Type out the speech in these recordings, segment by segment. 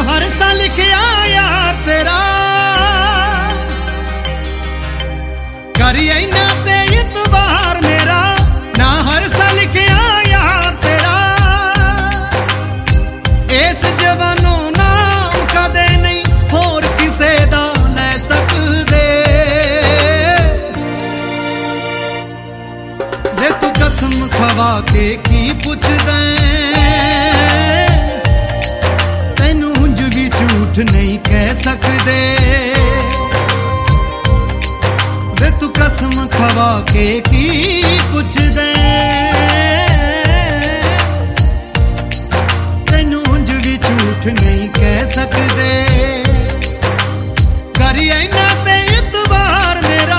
हर सा लिखिया यार तेरा करिए ना ते इतबार मेरा ना हर सा लिखिया यार तेरा इस जवानों नाम कदे नहीं होर किसे दा ले सकदे वे तू कसम खवा के की पुछदे तैनू उंज भी झूठ नहीं कह सकदे वे तू कसम खवा के की पुछदे तैनू उंज भी झूठ नहीं कह सकदे करिए ना ते इतबार मेरा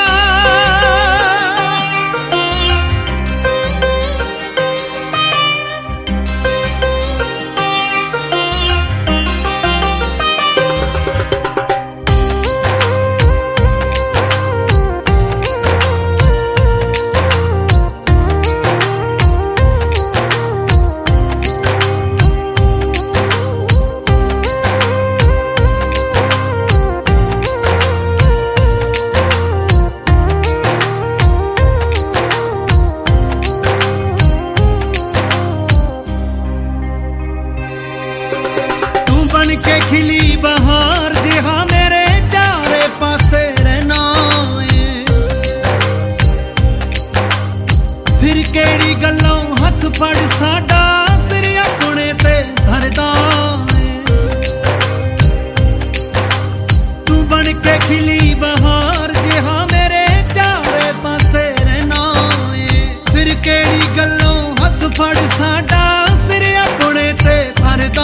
बन के खिली बहार जिहा मेरे चारे पासे रहना फिर केड़ी गल्लों हथ फड़ साडा सिर अपने ते धरदा तू बन के खिली बहार जिहा मेरे चारे पासे रहना फिर केड़ी गल्लों हथ फड़ साडा सिर अपने ते धरदा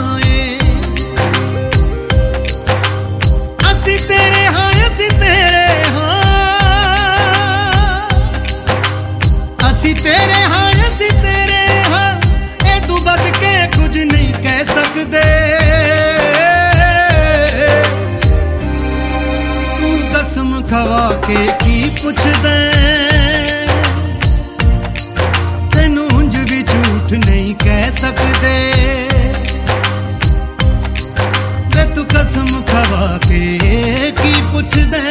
तेरे हाँ ए तू बद के कुछ नहीं कह सकदे तू कसम खवा के की पुछदे तैनू उंज भी झूठ नहीं कह सकदे वे तू कसम खवा के की पुछदे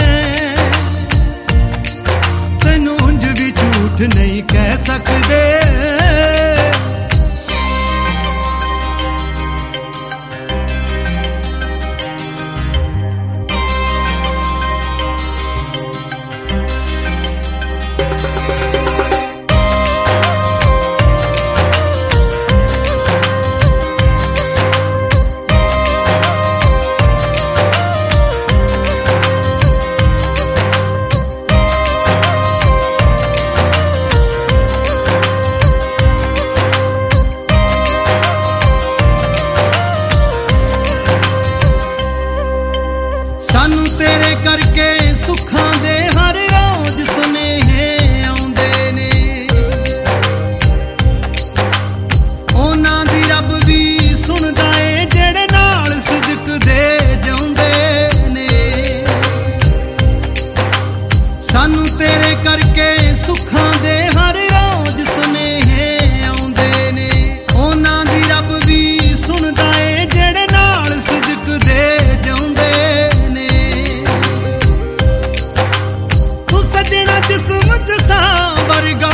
तैनू उंज भी झूठ नहीं कह सकदे सानू तेरे करके सुखां दे हर रोज सुनेहे आउंदे ने ओना दी रब भी सुनदा ए जेड़े नाल सिदक दे जाउंदे ने सानू तेरे करके सुखां दे हर रोज सुनेहे आउंदे ने ओना दी रब भी सुनदा ए जेड़े नाल सिदक दे जाउंदे जिस्म सा वर्गा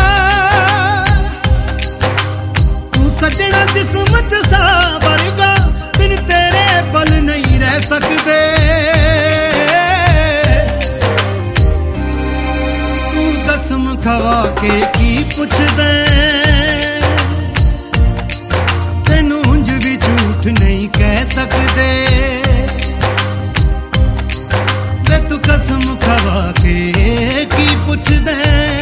तू सजना जिस्म सा वर्गा बिन तेरे पल नहीं रह सकदे तू कसम खवा के की पुछदे तैनू उंज भी झूठ नहीं कह सकदे वे तू कसम खवा के की पुछदे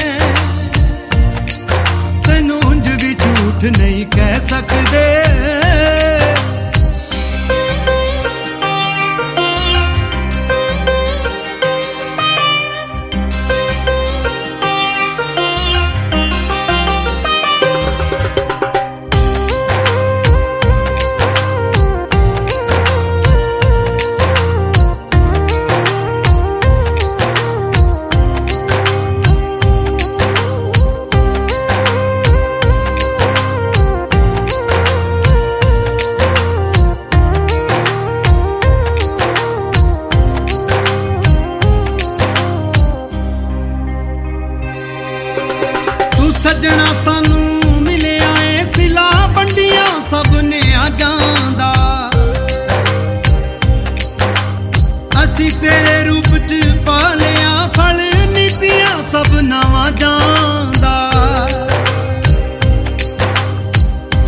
तैनू उंज भी झूठ नहीं कह सकदे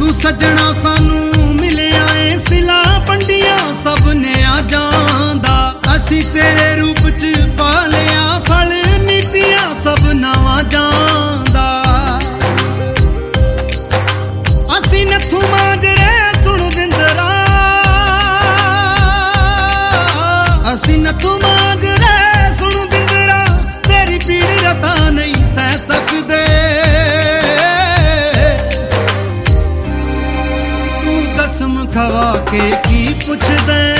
ਤੂੰ ਸੱਜਣਾ ਸਾਨੂੰ ਮਿਲਿਆ ਏ ਸਿਲਾ ਪੰਡੀਆਂ ਸਭ ਨੇ ਆ ਜਾਂਦਾ ਅਸੀਂ ਤੇਰੇ ਰੂਪ ਚ ਪਾ ਲਿਆ ਫਲ ਨੀਤੀਆਂ ਸਭ ਨਵਾਂ ਜਾਂਦਾ ਅਸੀਂ ਨੱਥੂ ਮਾਜਰੇ ਸੁਣ ਬਿੰਦਰਾ ਅਸੀਂ ਨੱਥੂ ਮਾਜਰੇ ਸੁਣ ਬਿੰਦਰਾ ਤੇਰੀ ਪੀੜ ਰਤਾ ਨਹੀਂ ਸਹਿ ਸਕਦੇ ਤੂੰ ਦਸਮ ਖਵਾ ਕੇ ਕੀ ਪੁੱਛਦਾ